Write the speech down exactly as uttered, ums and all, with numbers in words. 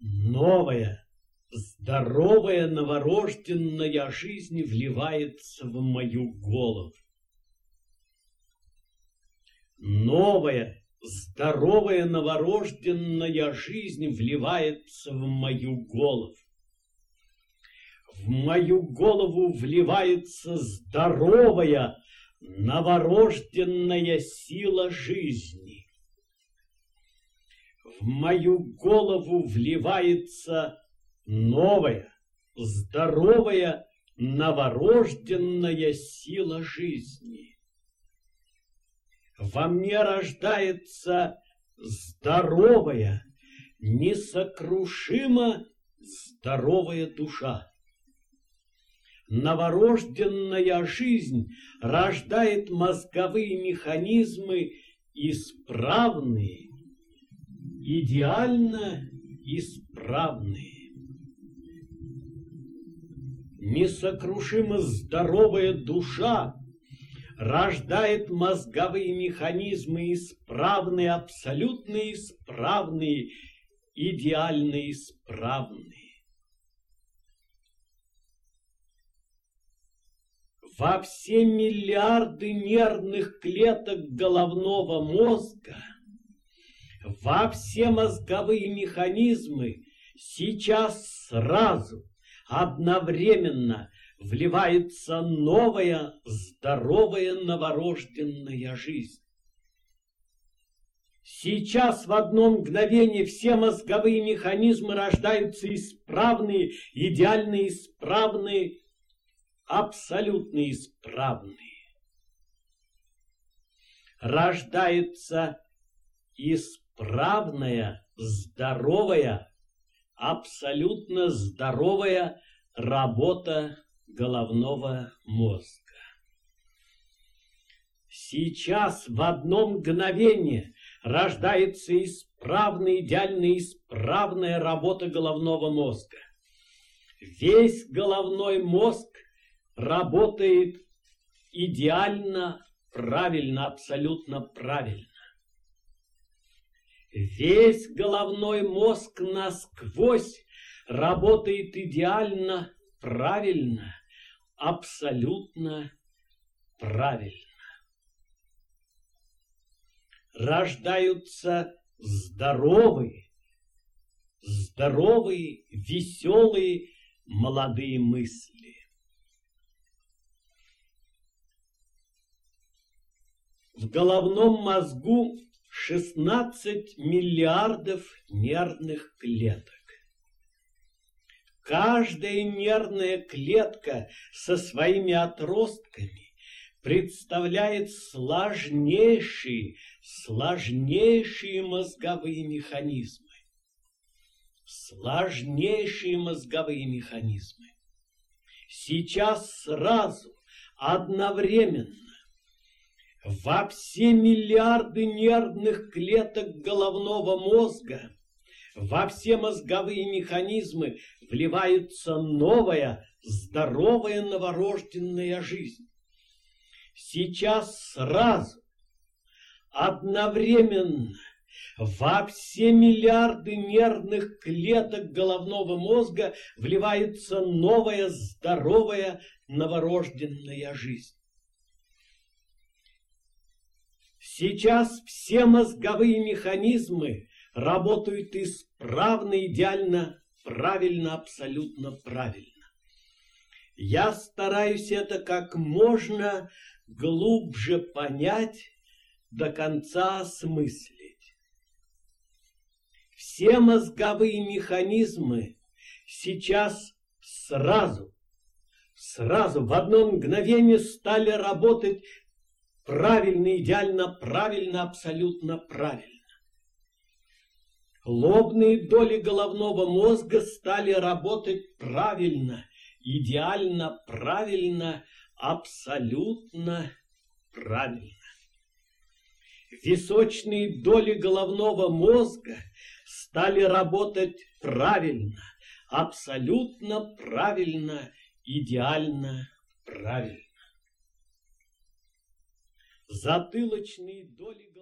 Новая, здоровая, новорожденная жизнь вливается в мою голову. Новая, здоровая, новорожденная жизнь вливается в мою голову. В мою голову вливается здоровая, новорожденная сила жизни. В мою голову вливается новая, здоровая, новорожденная сила жизни. Во мне рождается здоровая, несокрушимо здоровая душа. Новорожденная жизнь рождает мозговые механизмы исправные, идеально исправные. Несокрушимо здоровая душа рождает мозговые механизмы исправные, абсолютно исправные, идеально исправные. Во все миллиарды нервных клеток головного мозга, во все мозговые механизмы сейчас сразу, одновременно вливается новая, здоровая, новорожденная жизнь. Сейчас в одно мгновение все мозговые механизмы рождаются исправные, идеально исправные, абсолютно исправные. Рождается исправная, здоровая, абсолютно здоровая работа головного мозга. Сейчас в одно мгновение рождается исправная, идеально исправная работа головного мозга. Весь головной мозг работает идеально, правильно, абсолютно правильно. Весь головной мозг насквозь работает идеально, правильно, абсолютно правильно. Рождаются здоровые, здоровые, веселые, молодые мысли. В головном мозгу шестнадцать миллиардов нервных клеток. Каждая нервная клетка со своими отростками представляет сложнейшие, сложнейшие мозговые механизмы. Сложнейшие мозговые механизмы. Сейчас сразу, одновременно, во все миллиарды нервных клеток головного мозга, во все мозговые механизмы вливается новая, здоровая, новорожденная жизнь. Сейчас сразу, одновременно, во все миллиарды нервных клеток головного мозга вливается новая, здоровая, новорожденная жизнь. Сейчас все мозговые механизмы работают исправно, идеально, правильно, абсолютно правильно. Я стараюсь это как можно глубже понять, до конца осмыслить. Все мозговые механизмы сейчас сразу, сразу в одно мгновение стали работать правильно, идеально, правильно, абсолютно правильно. Лобные доли головного мозга стали работать правильно, идеально, правильно, абсолютно правильно. Височные доли головного мозга стали работать правильно, абсолютно правильно, идеально, правильно. Затылочные доли